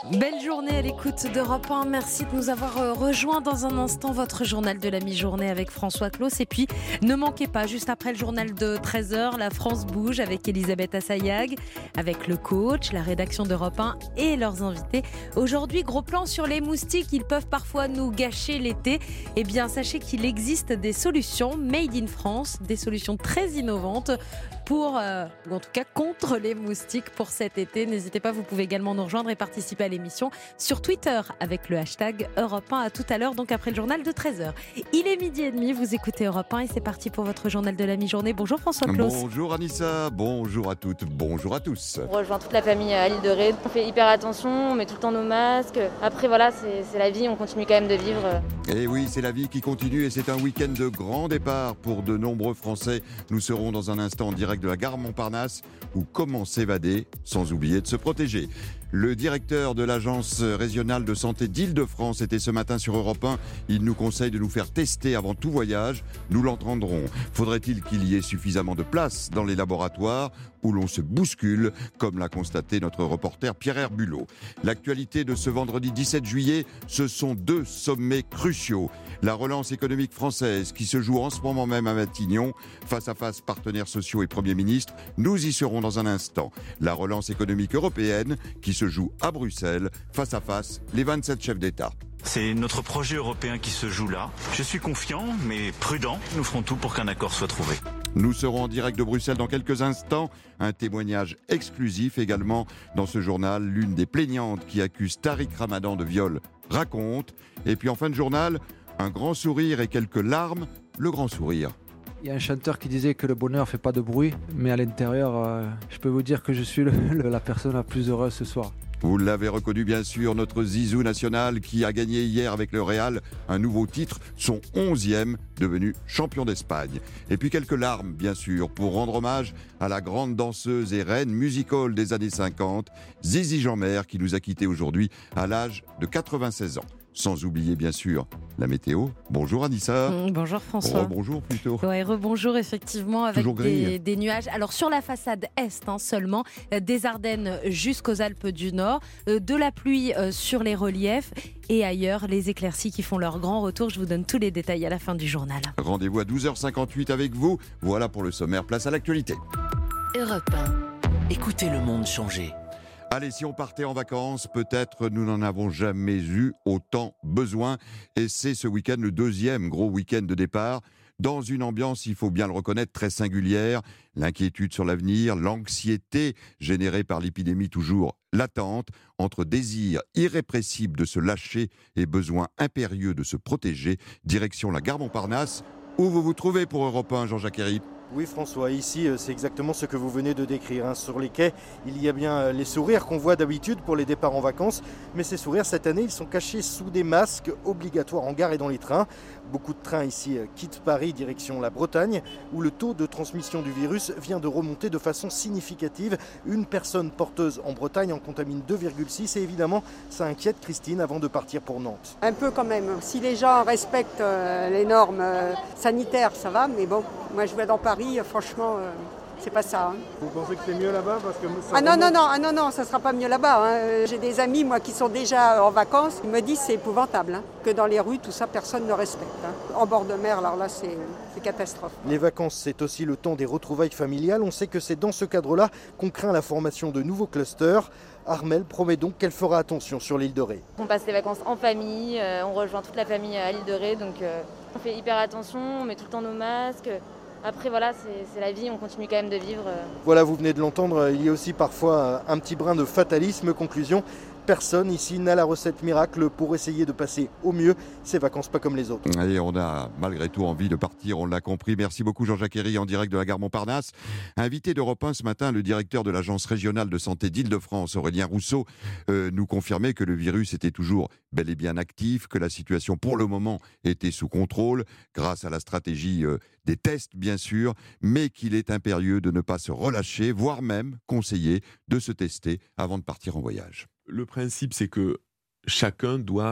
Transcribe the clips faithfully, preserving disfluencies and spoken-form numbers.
Belle journée à l'écoute d'Europe un. Merci de nous avoir rejoints. Dans un instant, votre journal de la mi-journée avec François Claus. Et puis, ne manquez pas, juste après le journal de treize heures, La France bouge avec Elisabeth Assayag, avec le coach, la rédaction d'Europe un et leurs invités. Aujourd'hui, gros plan sur les moustiques. Ils peuvent parfois nous gâcher l'été. Eh bien, sachez qu'il existe des solutions made in France, des solutions très innovantes pour, euh, ou en tout cas contre les moustiques pour cet été. N'hésitez pas, vous pouvez également nous rejoindre et participer à l'émission sur Twitter avec le hashtag Europe un. À tout à l'heure, donc après le journal de treize heures. Il est midi et demi, vous écoutez Europe un et c'est parti pour votre journal de la mi-journée. Bonjour François Claus. Bonjour Anissa, bonjour à toutes, bonjour à tous. On rejoint toute la famille à l'île de Ré. On fait hyper attention, on met tout le temps nos masques. Après voilà, c'est, c'est la vie, on continue quand même de vivre. Et oui, c'est la vie qui continue et c'est un week-end de grand départ pour de nombreux Français. Nous serons dans un instant en direct de la gare Montparnasse où comment s'évader sans oublier de se protéger. Le directeur de l'agence régionale de santé d'Île-de-France était ce matin sur Europe un. Il nous conseille de nous faire tester avant tout voyage. Nous l'entendrons. Faudrait-il qu'il y ait suffisamment de place dans les laboratoires où l'on se bouscule, comme l'a constaté notre reporter Pierre Herbulot. L'actualité de ce vendredi dix-sept juillet, ce sont deux sommets cruciaux. La relance économique française qui se joue en ce moment même à Matignon, face à face partenaires sociaux et Premier ministre. Nous y serons dans un instant. La relance économique européenne qui se joue à Bruxelles, face à face les vingt-sept chefs d'État. C'est notre projet européen qui se joue là. Je suis confiant, mais prudent. Nous ferons tout pour qu'un accord soit trouvé. Nous serons en direct de Bruxelles dans quelques instants. Un témoignage exclusif également dans ce journal. L'une des plaignantes qui accuse Tariq Ramadan de viol raconte. Et puis en fin de journal, un grand sourire et quelques larmes. Le grand sourire. Il y a un chanteur qui disait que le bonheur fait pas de bruit, mais à l'intérieur, euh, je peux vous dire que je suis le, le, la personne la plus heureuse ce soir. Vous l'avez reconnu bien sûr, notre Zizou national qui a gagné hier avec le Real un nouveau titre, son onzième, devenu champion d'Espagne. Et puis quelques larmes bien sûr pour rendre hommage à la grande danseuse et reine music-hall des années cinquante, Zizi Jeanmaire qui nous a quittés aujourd'hui à l'âge de quatre-vingt-seize ans. Sans oublier bien sûr la météo. Bonjour Anissa. Mmh, bonjour François. Oh, bonjour plutôt. Ouais, rebonjour effectivement avec des, des nuages. Alors sur la façade est hein, seulement, euh, des Ardennes jusqu'aux Alpes du Nord, euh, de la pluie euh, sur les reliefs et ailleurs les éclaircies qui font leur grand retour. Je vous donne tous les détails à la fin du journal. Rendez-vous à douze heures cinquante-huit avec vous. Voilà pour le sommaire. Place à l'actualité. Europe un. Écoutez le monde changer. Allez, si on partait en vacances, peut-être nous n'en avons jamais eu autant besoin. Et c'est ce week-end le deuxième gros week-end de départ. Dans une ambiance, il faut bien le reconnaître, très singulière. L'inquiétude sur l'avenir, l'anxiété générée par l'épidémie toujours latente, entre désir irrépressible de se lâcher et besoin impérieux de se protéger. Direction la gare Montparnasse, où vous vous trouvez pour Europe un, Jean-Jacques Herry. Oui François, ici c'est exactement ce que vous venez de décrire. Hein. Sur les quais, il y a bien les sourires qu'on voit d'habitude pour les départs en vacances, mais ces sourires cette année, ils sont cachés sous des masques obligatoires en gare et dans les trains. Beaucoup de trains ici quittent Paris direction la Bretagne, où le taux de transmission du virus vient de remonter de façon significative. Une personne porteuse en Bretagne en contamine deux virgule six et évidemment ça inquiète Christine avant de partir pour Nantes. Un peu quand même, si les gens respectent euh, les normes euh, sanitaires ça va, mais bon, moi je vais dans Paris, franchement, euh, c'est pas ça. Hein. Vous pensez que c'est mieux là-bas parce que ça Ah non, remonte... non, non, ah non, non, ça sera pas mieux là-bas. Hein. J'ai des amis, moi, qui sont déjà en vacances, ils me disent que c'est épouvantable, hein, que dans les rues, tout ça, personne ne respecte. Hein. En bord de mer, alors là, c'est, c'est catastrophe. Les vacances, c'est aussi le temps des retrouvailles familiales. On sait que c'est dans ce cadre-là qu'on craint la formation de nouveaux clusters. Armelle promet donc qu'elle fera attention sur l'île de Ré. On passe les vacances en famille, euh, on rejoint toute la famille à l'île de Ré, donc euh, on fait hyper attention, on met tout le temps nos masques. Après voilà, c'est, c'est la vie, on continue quand même de vivre. Voilà, vous venez de l'entendre, il y a aussi parfois un petit brin de fatalisme. Conclusion, personne ici n'a la recette miracle pour essayer de passer au mieux ces vacances pas comme les autres. Et on a malgré tout envie de partir, on l'a compris. Merci beaucoup Jean-Jacques Herry en direct de la gare Montparnasse. Invité d'Europe un ce matin, le directeur de l'agence régionale de santé d'Île-de-France, Aurélien Rousseau, euh, nous confirmait que le virus était toujours bel et bien actif, que la situation pour le moment était sous contrôle grâce à la stratégie euh, des tests bien sûr, mais qu'il est impérieux de ne pas se relâcher, voire même conseillé de se tester avant de partir en voyage. Le principe, c'est que chacun doit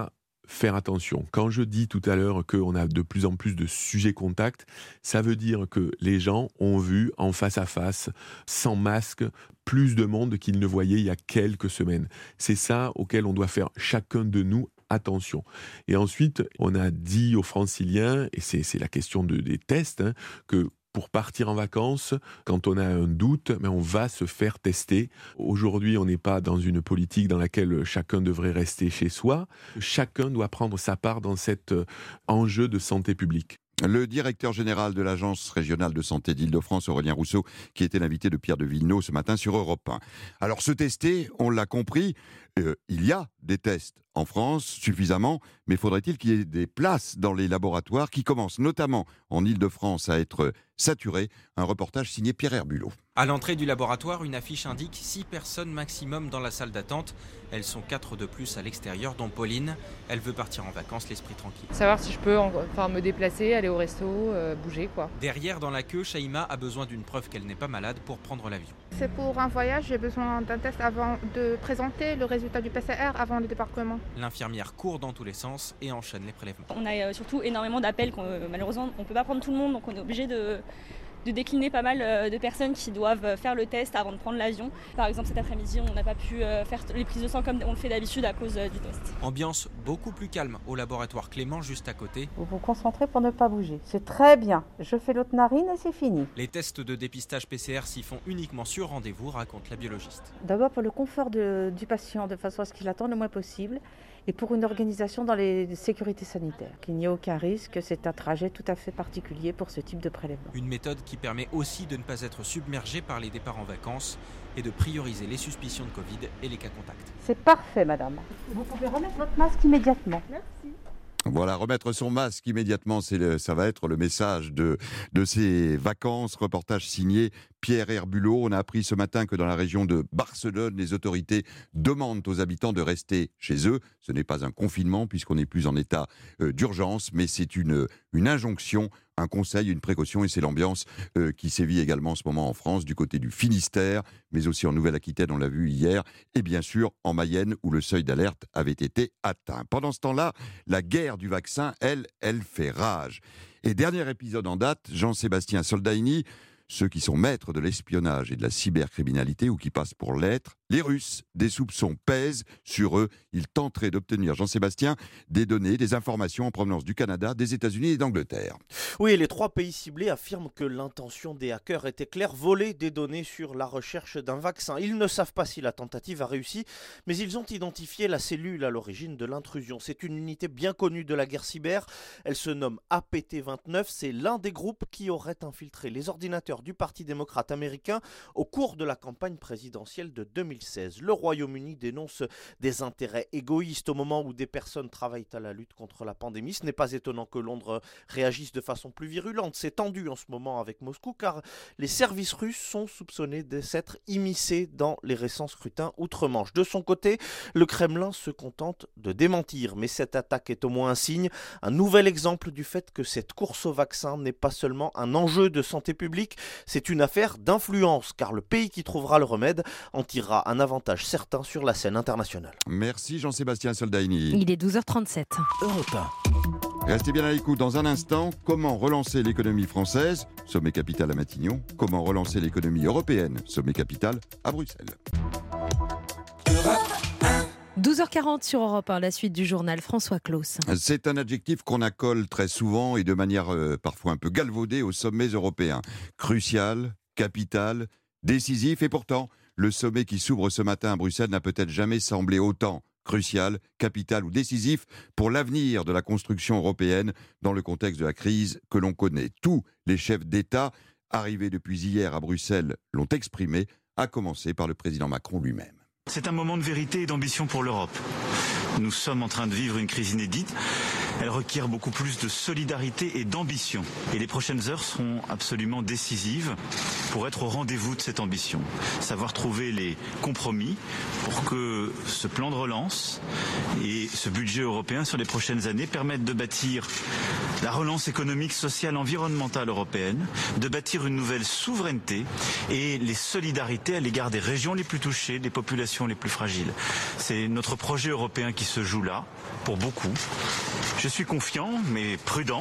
faire attention. Quand je dis tout à l'heure qu'on a de plus en plus de sujets contacts, ça veut dire que les gens ont vu en face à face, sans masque, plus de monde qu'ils ne voyaient il y a quelques semaines. C'est ça auquel on doit faire chacun de nous attention. Et ensuite, on a dit aux Franciliens, et c'est, c'est la question de, des tests, hein, que pour partir en vacances, quand on a un doute, mais on va se faire tester. Aujourd'hui, on n'est pas dans une politique dans laquelle chacun devrait rester chez soi. Chacun doit prendre sa part dans cet enjeu de santé publique. Le directeur général de l'Agence régionale de santé d'Île-de-France, Aurélien Rousseau, qui était l'invité de Pierre de Villeneuve ce matin sur Europe un. Alors, se tester, on l'a compris, euh, il y a des tests en France suffisamment, mais faudrait-il qu'il y ait des places dans les laboratoires qui commencent notamment en Île-de-France à être saturés. Un reportage signé Pierre Herbulot. À l'entrée du laboratoire, une affiche indique six personnes maximum dans la salle d'attente. Elles sont quatre de plus à l'extérieur, dont Pauline. Elle veut partir en vacances, l'esprit tranquille. Savoir si je peux enfin, me déplacer, aller au resto, euh, bouger quoi. Derrière, dans la queue, Shaima a besoin d'une preuve qu'elle n'est pas malade pour prendre l'avion. C'est pour un voyage, j'ai besoin d'un test avant de présenter le résultat du P C R avant le débarquement. L'infirmière court dans tous les sens et enchaîne les prélèvements. On a surtout énormément d'appels, malheureusement on ne peut pas prendre tout le monde, donc on est obligé de... de décliner pas mal de personnes qui doivent faire le test avant de prendre l'avion. Par exemple, cet après-midi, on n'a pas pu faire les prises de sang comme on le fait d'habitude à cause du test. Ambiance beaucoup plus calme au laboratoire Clément, juste à côté. Vous vous concentrez pour ne pas bouger. C'est très bien. Je fais l'autre narine et c'est fini. Les tests de dépistage P C R s'y font uniquement sur rendez-vous, raconte la biologiste. D'abord pour le confort de, du patient, de façon à ce qu'il attende le moins possible. Et pour une organisation dans les sécurités sanitaires, qu'il n'y ait aucun risque, c'est un trajet tout à fait particulier pour ce type de prélèvement. Une méthode qui permet aussi de ne pas être submergé par les départs en vacances et de prioriser les suspicions de Covid et les cas contacts. C'est parfait, madame. Vous pouvez remettre votre masque immédiatement. Merci. Voilà, remettre son masque immédiatement, c'est le, ça va être le message de, de ces vacances. Reportage signé Pierre Herbulot. On a appris ce matin que dans la région de Barcelone, les autorités demandent aux habitants de rester chez eux. Ce n'est pas un confinement puisqu'on n'est plus en état euh, d'urgence, mais c'est une, une injonction, un conseil, une précaution, et c'est l'ambiance euh, qui sévit également en ce moment en France, du côté du Finistère, mais aussi en Nouvelle-Aquitaine, on l'a vu hier, et bien sûr en Mayenne où le seuil d'alerte avait été atteint. Pendant ce temps-là, la guerre du vaccin, elle, elle fait rage. Et dernier épisode en date, Jean-Sébastien Soldaini, ceux qui sont maîtres de l'espionnage et de la cybercriminalité ou qui passent pour l'être, les Russes, des soupçons pèsent sur eux. Ils tenteraient d'obtenir, Jean-Sébastien, des données, des informations en provenance du Canada, des États-Unis et d'Angleterre. Oui, les trois pays ciblés affirment que l'intention des hackers était claire, voler des données sur la recherche d'un vaccin. Ils ne savent pas si la tentative a réussi, mais ils ont identifié la cellule à l'origine de l'intrusion. C'est une unité bien connue de la guerre cyber. Elle se nomme A P T vingt-neuf. C'est l'un des groupes qui aurait infiltré les ordinateurs du Parti démocrate américain au cours de la campagne présidentielle de deux mille seize. Le Royaume-Uni dénonce des intérêts égoïstes au moment où des personnes travaillent à la lutte contre la pandémie. Ce n'est pas étonnant que Londres réagisse de façon plus virulente. C'est tendu en ce moment avec Moscou car les services russes sont soupçonnés de s'être immiscés dans les récents scrutins outre-Manche. De son côté, le Kremlin se contente de démentir, mais cette attaque est au moins un signe, un nouvel exemple du fait que cette course au vaccin n'est pas seulement un enjeu de santé publique, c'est une affaire d'influence, car le pays qui trouvera le remède en tirera un avantage certain sur la scène internationale. Merci Jean-Sébastien Soldaini. Il est douze heures trente-sept. Europe un. Restez bien à l'écoute. Dans un instant, comment relancer l'économie française, sommet capital à Matignon. Comment relancer l'économie européenne, sommet capital à Bruxelles. douze heures quarante sur Europe un, la suite du journal François Claus. C'est un adjectif qu'on accole très souvent et de manière euh, parfois un peu galvaudée aux sommets européens. Crucial, capital, décisif, et pourtant, le sommet qui s'ouvre ce matin à Bruxelles n'a peut-être jamais semblé autant crucial, capital ou décisif pour l'avenir de la construction européenne dans le contexte de la crise que l'on connaît. Tous les chefs d'État arrivés depuis hier à Bruxelles l'ont exprimé, à commencer par le président Macron lui-même. C'est un moment de vérité et d'ambition pour l'Europe. Nous sommes en train de vivre une crise inédite. Elle requiert beaucoup plus de solidarité et d'ambition. Et les prochaines heures seront absolument décisives pour être au rendez-vous de cette ambition. Savoir trouver les compromis pour que ce plan de relance et ce budget européen sur les prochaines années permettent de bâtir la relance économique, sociale, environnementale européenne, de bâtir une nouvelle souveraineté et les solidarités à l'égard des régions les plus touchées, des populations les plus fragiles. C'est notre projet européen qui se joue là, pour beaucoup. Je suis confiant, mais prudent.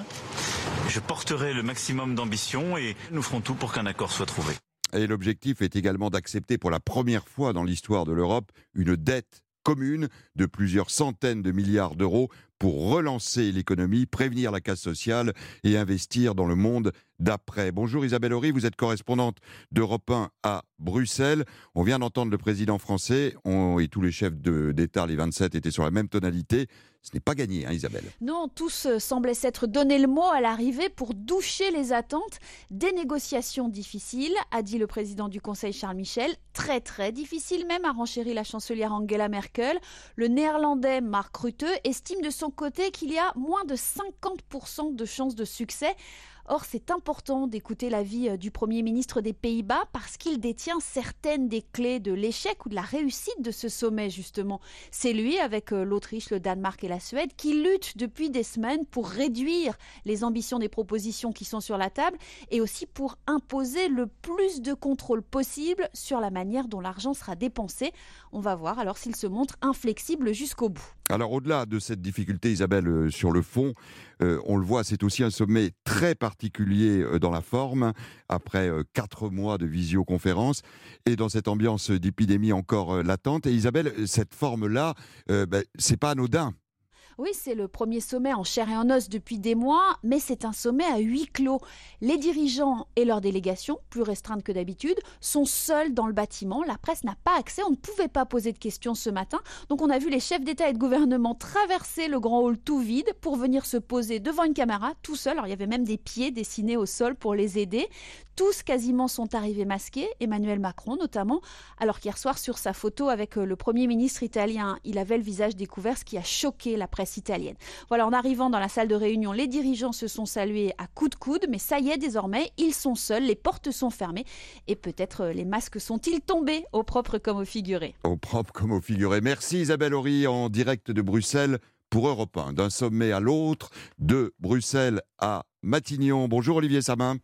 Je porterai le maximum d'ambition et nous ferons tout pour qu'un accord soit trouvé. Et l'objectif est également d'accepter pour la première fois dans l'histoire de l'Europe une dette commune de plusieurs centaines de milliards d'euros pour relancer l'économie, prévenir la casse sociale et investir dans le monde d'après. Bonjour Isabelle Horry, vous êtes correspondante d'Europe un à Bruxelles. On vient d'entendre le président français on, et tous les chefs de, d'État, les vingt-sept, étaient sur la même tonalité. Ce n'est pas gagné, hein, Isabelle. Non, tous euh, semblaient s'être donné le mot à l'arrivée pour doucher les attentes. Des négociations difficiles, a dit le président du Conseil Charles Michel. Très très difficiles même, a renchéri la chancelière Angela Merkel. Le néerlandais Mark Rutte estime de son côté qu'il y a moins de cinquante pour cent de chances de succès. Or, c'est important d'écouter l'avis du Premier ministre des Pays-Bas parce qu'il détient certaines des clés de l'échec ou de la réussite de ce sommet, justement. C'est lui, avec l'Autriche, le Danemark et la Suède, qui luttent depuis des semaines pour réduire les ambitions des propositions qui sont sur la table et aussi pour imposer le plus de contrôle possible sur la manière dont l'argent sera dépensé. On va voir alors s'il se montre inflexible jusqu'au bout. Alors, au-delà de cette difficulté, Isabelle, euh, sur le fond, euh, on le voit, c'est aussi un sommet très particulier euh, dans la forme, après euh, quatre mois de visioconférence, et dans cette ambiance d'épidémie encore euh, latente. Et Isabelle, cette forme-là, euh, ben, c'est pas anodin. Oui, c'est le premier sommet en chair et en os depuis des mois, mais c'est un sommet à huis clos. Les dirigeants et leurs délégations, plus restreintes que d'habitude, sont seuls dans le bâtiment. La presse n'a pas accès, on ne pouvait pas poser de questions ce matin. Donc on a vu les chefs d'État et de gouvernement traverser le grand hall tout vide pour venir se poser devant une caméra, tout seul. Alors il y avait même des pieds dessinés au sol pour les aider. Tous quasiment sont arrivés masqués, Emmanuel Macron notamment, alors qu'hier soir sur sa photo avec le Premier ministre italien, il avait le visage découvert, ce qui a choqué la presse italienne. Voilà, en arrivant dans la salle de réunion, les dirigeants se sont salués à coups de coude, mais ça y est, désormais, ils sont seuls, les portes sont fermées et peut-être les masques sont-ils tombés, au propre comme au figuré. Au propre comme au figuré. Merci Isabelle Horry en direct de Bruxelles pour Europe un, d'un sommet à l'autre, de Bruxelles à Matignon. Bonjour Olivier Samin.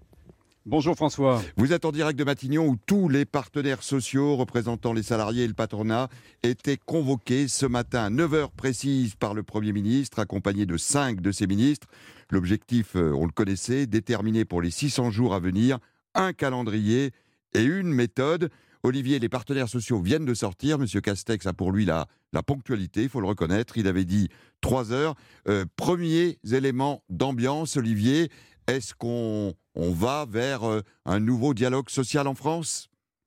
Bonjour François. Vous êtes en direct de Matignon où tous les partenaires sociaux représentant les salariés et le patronat étaient convoqués ce matin à neuf heures précises par le Premier ministre, accompagné de cinq de ses ministres. L'objectif, on le connaissait, déterminer pour les six cents jours à venir un calendrier et une méthode. Olivier, les partenaires sociaux viennent de sortir. Monsieur Castex a pour lui la, la ponctualité, il faut le reconnaître. Il avait dit trois heures. Euh, premiers éléments d'ambiance, Olivier, est-ce qu'on on va vers euh, un nouveau dialogue social en France ?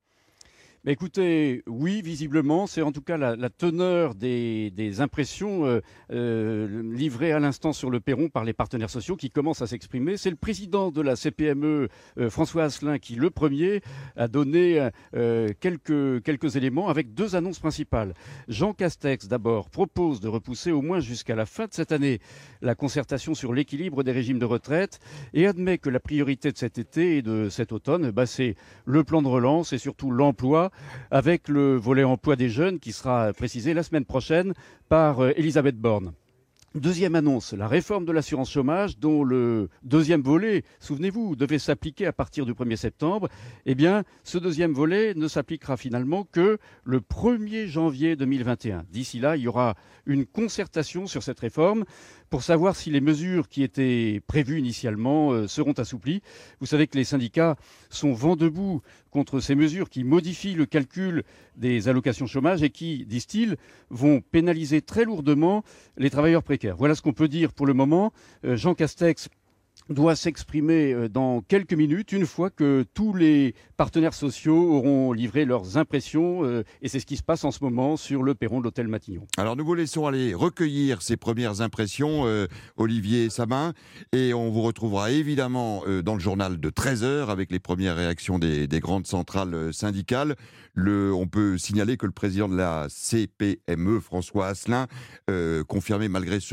Mais écoutez, oui, visiblement, c'est en tout cas la, la teneur des, des impressions euh, euh, livrées à l'instant sur le perron par les partenaires sociaux qui commencent à s'exprimer. C'est le président de la C P M E, euh, François Asselin, qui, le premier, a donné euh, quelques, quelques éléments avec deux annonces principales. Jean Castex, d'abord, propose de repousser au moins jusqu'à la fin de cette année la concertation sur l'équilibre des régimes de retraite et admet que la priorité de cet été et de cet automne, bah, c'est le plan de relance et surtout l'emploi, avec le volet emploi des jeunes qui sera précisé la semaine prochaine par euh, Elisabeth Borne. Deuxième annonce, la réforme de l'assurance chômage dont le deuxième volet, souvenez-vous, devait s'appliquer à partir du premier septembre. Eh bien, ce deuxième volet ne s'appliquera finalement que le premier janvier deux mille vingt et un. D'ici là, il y aura une concertation sur cette réforme pour savoir si les mesures qui étaient prévues initialement euh, seront assouplies. Vous savez que les syndicats sont vent debout contre ces mesures qui modifient le calcul des allocations chômage et qui, disent-ils, vont pénaliser très lourdement les travailleurs précaires. Voilà ce qu'on peut dire pour le moment. Euh, Jean Castex doit s'exprimer dans quelques minutes, une fois que tous les partenaires sociaux auront livré leurs impressions, euh, et c'est ce qui se passe en ce moment sur le perron de l'hôtel Matignon. Alors nous vous laissons aller recueillir ces premières impressions, euh, Olivier Samin, et on vous retrouvera évidemment euh, dans le journal de treize heures avec les premières réactions des, des grandes centrales syndicales. Le, on peut signaler que le président de la C P M E, François Asselin, euh, confirmait malgré ce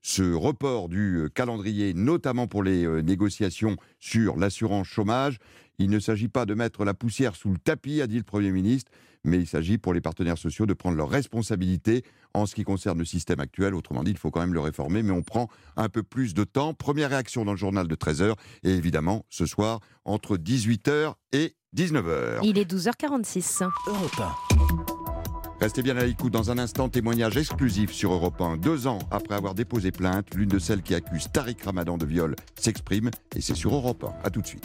ce report du calendrier, notamment pour les négociations sur l'assurance chômage. Il ne s'agit pas de mettre la poussière sous le tapis, a dit le Premier ministre, mais il s'agit pour les partenaires sociaux de prendre leurs responsabilités en ce qui concerne le système actuel. Autrement dit, il faut quand même le réformer, mais on prend un peu plus de temps. Première réaction dans le journal de treize heures et évidemment ce soir entre dix-huit heures et dix-neuf heures. Il est douze heures quarante-six. Europe un. Restez bien à l'écoute, dans un instant, témoignage exclusif sur Europe un. Deux ans après avoir déposé plainte, l'une de celles qui accuse Tariq Ramadan de viol s'exprime et c'est sur Europe un. A tout de suite.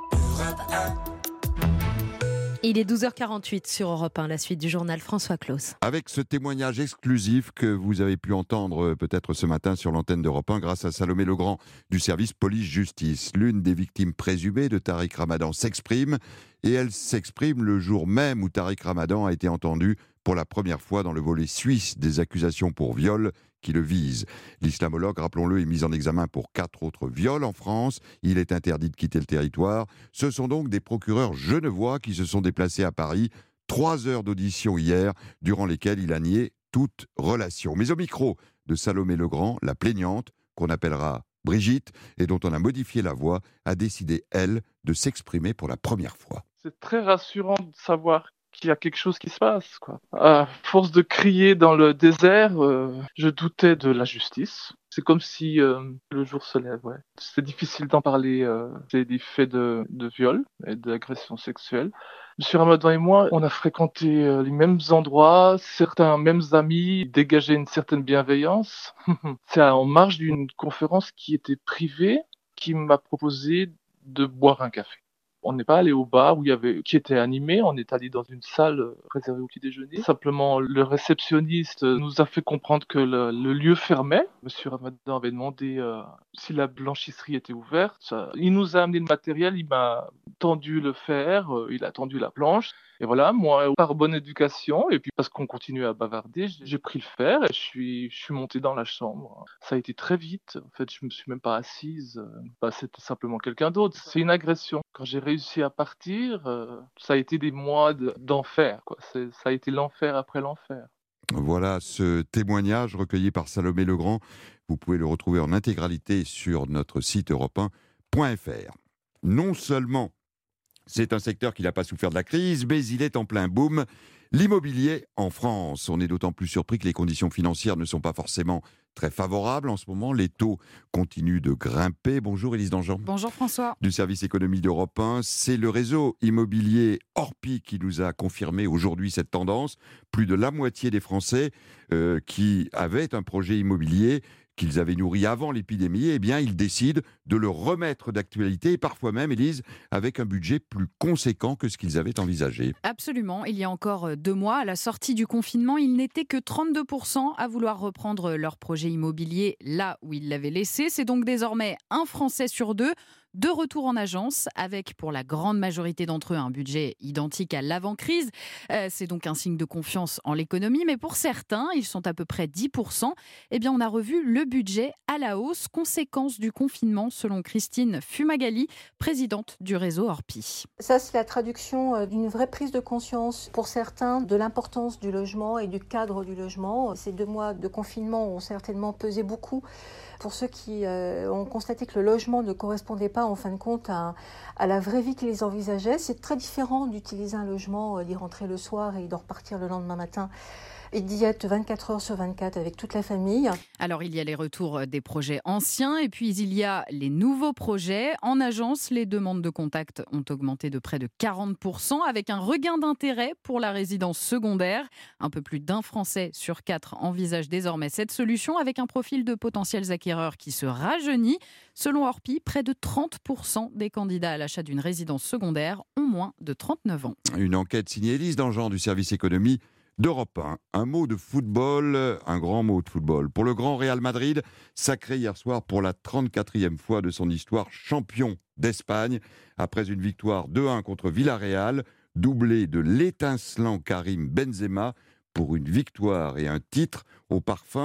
Il est douze heures quarante-huit sur Europe un, la suite du journal François Claus. Avec ce témoignage exclusif que vous avez pu entendre peut-être ce matin sur l'antenne d'Europe un grâce à Salomé Legrand du service police-justice. L'une des victimes présumées de Tariq Ramadan s'exprime et elle s'exprime le jour même où Tariq Ramadan a été entendu pour la première fois dans le volet suisse des accusations pour viol qui le visent. L'islamologue, rappelons-le, est mis en examen pour quatre autres viols en France. Il est interdit de quitter le territoire. Ce sont donc des procureurs genevois qui se sont déplacés à Paris. Trois heures d'audition hier, durant lesquelles il a nié toute relation. Mais au micro de Salomé Legrand, la plaignante, qu'on appellera Brigitte, et dont on a modifié la voix, a décidé, elle, de s'exprimer pour la première fois. C'est très rassurant de savoir qu'il y a quelque chose qui se passe, quoi. À force de crier dans le désert, euh, je doutais de la justice. C'est comme si euh, le jour se lève, ouais. C'est difficile d'en parler, euh, c'est des faits de, de viol et d'agression sexuelle. Monsieur Ramadan et moi, on a fréquenté euh, les mêmes endroits, certains mêmes amis, dégageaient une certaine bienveillance. C'est en marge d'une conférence qui était privée, qui m'a proposé de boire un café. On n'est pas allé au bar où il y avait, qui était animé, on est allé dans une salle réservée au petit déjeuner. Simplement, le réceptionniste nous a fait comprendre que le, le lieu fermait. Monsieur Ramadan avait demandé euh, si la blanchisserie était ouverte. Il nous a amené le matériel, il m'a tendu le fer, euh, il a tendu la planche. Et voilà, moi, par bonne éducation, et puis parce qu'on continuait à bavarder, j'ai pris le fer et je suis, je suis monté dans la chambre. Ça a été très vite. En fait, je me suis même pas assise. Bah, c'était simplement quelqu'un d'autre. C'est une agression. Quand j'ai réussi à partir, euh, ça a été des mois de, d'enfer, quoi. C'est, ça a été l'enfer après l'enfer. Voilà ce témoignage recueilli par Salomé Legrand. Vous pouvez le retrouver en intégralité sur notre site europe un point f r. Non seulement c'est un secteur qui n'a pas souffert de la crise, mais il est en plein boom. L'immobilier en France. On est d'autant plus surpris que les conditions financières ne sont pas forcément très favorables en ce moment. Les taux continuent de grimper. Bonjour Élise Dangean. Bonjour François. Du service économie d'Europe un. C'est le réseau immobilier Orpi qui nous a confirmé aujourd'hui cette tendance. Plus de la moitié des Français euh, qui avaient un projet immobilier qu'ils avaient nourri avant l'épidémie, eh bien, ils décident de le remettre d'actualité, et parfois même, Élise, avec un budget plus conséquent que ce qu'ils avaient envisagé. Absolument. Il y a encore deux mois, à la sortie du confinement, ils n'étaient que trente-deux pour cent à vouloir reprendre leur projet immobilier là où ils l'avaient laissé. C'est donc désormais un Français sur deux de retour en agence, avec pour la grande majorité d'entre eux un budget identique à l'avant-crise. Euh, c'est donc un signe de confiance en l'économie, mais pour certains, ils sont à peu près dix pour cent. Eh bien, on a revu le budget à la hausse, conséquence du confinement, selon Christine Fumagalli, présidente du réseau Orpi. Ça, c'est la traduction d'une vraie prise de conscience pour certains de l'importance du logement et du cadre du logement. Ces deux mois de confinement ont certainement pesé beaucoup pour ceux qui euh, ont constaté que le logement ne correspondait pas en fin de compte à, à la vraie vie qu'ils envisageaient. C'est très différent d'utiliser un logement, d'y rentrer le soir et d'en repartir le lendemain matin, et d'y être vingt-quatre heures sur vingt-quatre avec toute la famille. Alors, il y a les retours des projets anciens et puis il y a les nouveaux projets. En agence, les demandes de contact ont augmenté de près de quarante pour cent avec un regain d'intérêt pour la résidence secondaire. Un peu plus d'un Français sur quatre envisage désormais cette solution avec un profil de potentiels acquéreurs qui se rajeunit. Selon Orpi, près de trente pour cent des candidats à l'achat d'une résidence secondaire ont moins de trente-neuf ans. Une enquête signée Élise Dangean du service économie d'Europe un. Un mot de football, un grand mot de football. Pour le grand Real Madrid, sacré hier soir pour la trente-quatrième fois de son histoire champion d'Espagne, après une victoire deux un contre Villarreal, doublé de l'étincelant Karim Benzema pour une victoire et un titre au parfum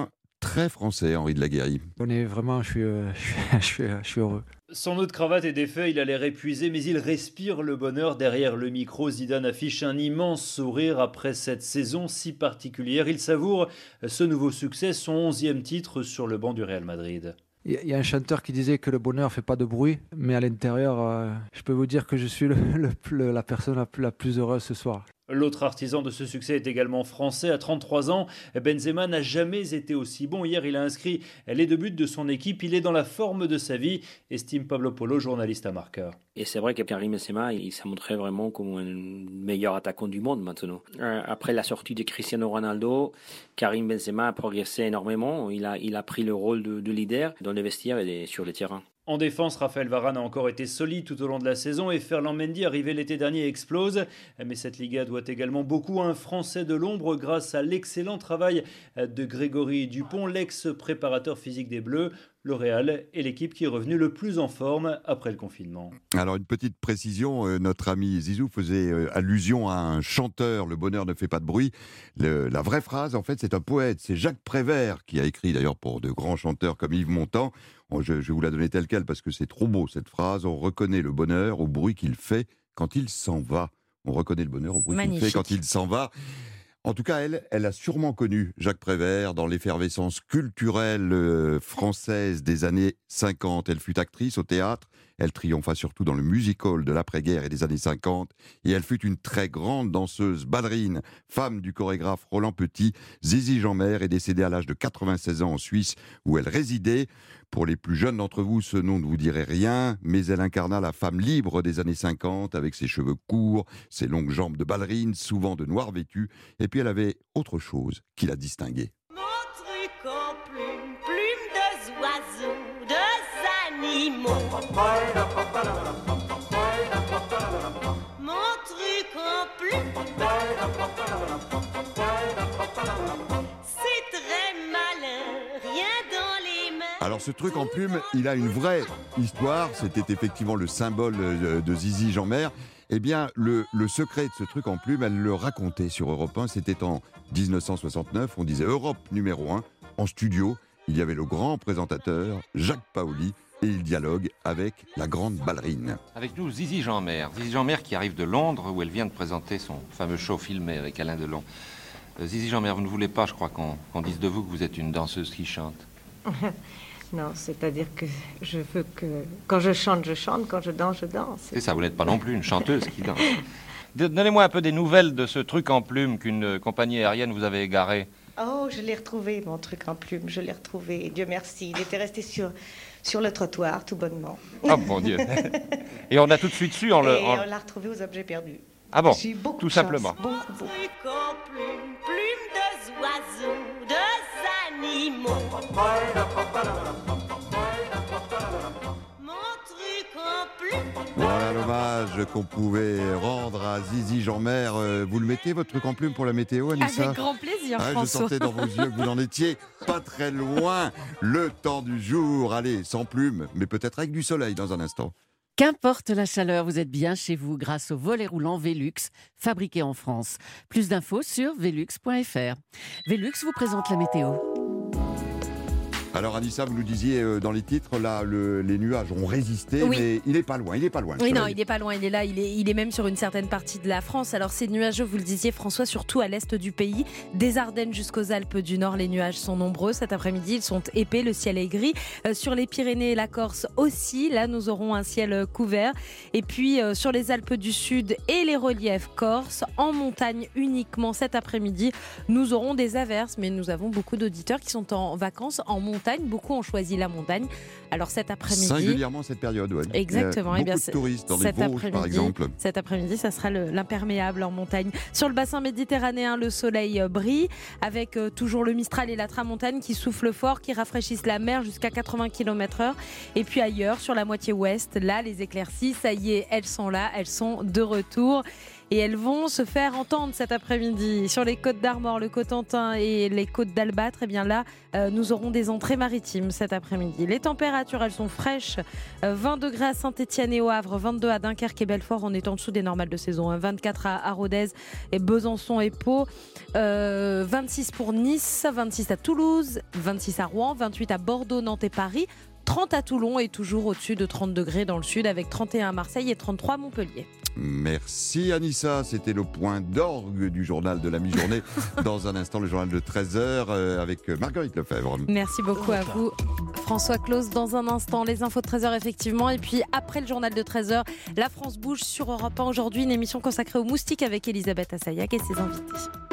très français, Henri de la Guérie. On est vraiment, je suis, euh, je suis, je suis, je suis heureux. Sans eau de cravate et d'effet, il a l'air épuisé, mais il respire le bonheur. Derrière le micro, Zidane affiche un immense sourire après cette saison si particulière. Il savoure ce nouveau succès, son onzième titre sur le banc du Real Madrid. Il y a un chanteur qui disait que le bonheur fait pas de bruit, mais à l'intérieur, euh, je peux vous dire que je suis le, le, le, la personne la plus, la plus heureuse ce soir. L'autre artisan de ce succès est également français. À trente-trois ans, Benzema n'a jamais été aussi bon. Hier, il a inscrit les deux buts de son équipe. Il est dans la forme de sa vie, estime Pablo Polo, journaliste à Marca. Et c'est vrai que Karim Benzema, il s'est montré vraiment comme un meilleur attaquant du monde maintenant. Après la sortie de Cristiano Ronaldo, Karim Benzema a progressé énormément. Il a, il a pris le rôle de, de leader dans les vestiaires et sur le terrain. En défense, Raphaël Varane a encore été solide tout au long de la saison et Ferland Mendy, arrivé l'été dernier, explose. Mais cette Liga doit également beaucoup à un Français de l'ombre grâce à l'excellent travail de Grégory Dupont, l'ex-préparateur physique des Bleus. Le Real est l'équipe qui est revenue le plus en forme après le confinement. Alors une petite précision, euh, notre ami Zizou faisait euh, allusion à un chanteur, le bonheur ne fait pas de bruit. Le, la vraie phrase, en fait, c'est un poète, c'est Jacques Prévert qui a écrit d'ailleurs pour de grands chanteurs comme Yves Montand. Bon, je, je vais vous la donner telle quelle parce que c'est trop beau cette phrase. On reconnaît le bonheur au bruit qu'il fait quand il s'en va. On reconnaît le bonheur au bruit qu'il fait quand il s'en va. En tout cas, elle, elle a sûrement connu Jacques Prévert dans l'effervescence culturelle euh, française des années cinquante. Elle fut actrice au théâtre, elle triompha surtout dans le music-hall de l'après-guerre et des années cinquante, et elle fut une très grande danseuse, ballerine, femme du chorégraphe Roland Petit. Zizi Jeanmaire est décédée à l'âge de quatre-vingt-seize ans en Suisse, où elle résidait. Pour les plus jeunes d'entre vous, ce nom ne vous dirait rien, mais elle incarna la femme libre des années cinquante, avec ses cheveux courts, ses longues jambes de ballerine, souvent de noir vêtue, et puis elle avait autre chose qui la distinguait. Mon truc en plume, plume de oiseaux, de animaux. Mon truc en plume, c'est très malin, rien dans les mains. Alors ce truc en plume, il a une vraie histoire, c'était effectivement le symbole de Zizi Jeanmaire. Eh bien, le, le secret de ce truc en plume, elle le racontait sur Europe un, c'était en dix-neuf cent soixante-neuf, on disait Europe numéro un, en studio, il y avait le grand présentateur, Jacques Paoli, et il dialogue avec la grande ballerine. Avec nous, Zizi Jeanmaire. Zizi Jeanmaire qui arrive de Londres, où elle vient de présenter son fameux show filmé avec Alain Delon. Euh, Zizi Jeanmaire, vous ne voulez pas, je crois, qu'on qu'on dise de vous que vous êtes une danseuse qui chante. Non, c'est-à-dire que je veux que... Quand je chante, je chante. Quand je danse, je danse. C'est ça, vous n'êtes pas non plus une chanteuse qui danse. Donnez-moi un peu des nouvelles de ce truc en plume qu'une compagnie aérienne vous avait égaré. Oh, je l'ai retrouvé, mon truc en plume. Je l'ai retrouvé, Dieu merci. Il était resté sur, sur le trottoir, tout bonnement. Oh, mon Dieu. Et on a tout de suite su en le... Et en... on l'a retrouvé aux objets perdus. Ah bon, J'ai eu beaucoup tout de simplement. chance, beaucoup, beaucoup. Truc en plume, plume de oiseaux, de animaux. Mon truc en plume. Voilà l'hommage qu'on pouvait rendre à Zizi Jeanmaire. Euh, vous le mettez, votre truc en plume, pour la météo, Anissa ? Avec grand plaisir, ah, François. Je sentais dans vos yeux que vous en étiez pas très loin. Le temps du jour, allez, sans plume, mais peut-être avec du soleil dans un instant. Qu'importe la chaleur, vous êtes bien chez vous grâce au volet roulant Velux, fabriqué en France. Plus d'infos sur velux point f r. Velux vous présente la météo. Alors Anissa, vous nous disiez euh, dans les titres, là, le, les nuages ont résisté, oui. mais il n'est pas loin, il n'est pas loin. Oui, non, il n'est pas loin, il est là, il est, il est même sur une certaine partie de la France. Alors ces nuages, vous le disiez François, surtout à l'est du pays, des Ardennes jusqu'aux Alpes du Nord, les nuages sont nombreux. Cet après-midi, ils sont épais, le ciel est gris. Euh, sur les Pyrénées et la Corse aussi, là nous aurons un ciel couvert. Et puis euh, sur les Alpes du Sud et les reliefs corses, en montagne uniquement cet après-midi, nous aurons des averses. Mais nous avons beaucoup d'auditeurs qui sont en vacances en montagne. Beaucoup ont choisi la montagne. Alors cet après-midi... Singulièrement cette période, oui. Exactement. Il y a beaucoup eh bien, de touristes dans les Vosges, par exemple. Cet après-midi, ça sera le, l'imperméable en montagne. Sur le bassin méditerranéen, le soleil brille, avec euh, toujours le Mistral et la Tramontane qui soufflent fort, qui rafraîchissent la mer jusqu'à quatre-vingts kilomètres heure. Et puis ailleurs, sur la moitié ouest, là, les éclaircies, ça y est, elles sont là, elles sont de retour. et elles vont se faire entendre cet après-midi. Sur les côtes d'Armor, le Cotentin et les côtes d'Albâtre, eh bien là, euh, nous aurons des entrées maritimes cet après-midi. Les températures, elles sont fraîches. Euh, vingt degrés à Saint-Étienne et au Havre, vingt-deux à Dunkerque et Belfort. On est en dessous des normales de saison. Hein. vingt-quatre à, à Rodez et Besançon et Pau. Euh, vingt-six pour Nice, vingt-six à Toulouse, vingt-six à Rouen, vingt-huit à Bordeaux, Nantes et Paris. trente à Toulon et toujours au-dessus de trente degrés dans le sud avec trente et un à Marseille et trente-trois à Montpellier. Merci Anissa, c'était le point d'orgue du journal de la mi-journée. Dans un instant, le journal de treize heures euh, avec Marguerite Lefebvre. Merci beaucoup à vous. François Claus, dans un instant, les infos de treize heures effectivement. Et puis après le journal de treize heures, la France bouge sur Europe un aujourd'hui, une émission consacrée aux moustiques avec Elisabeth Assayag et ses invités.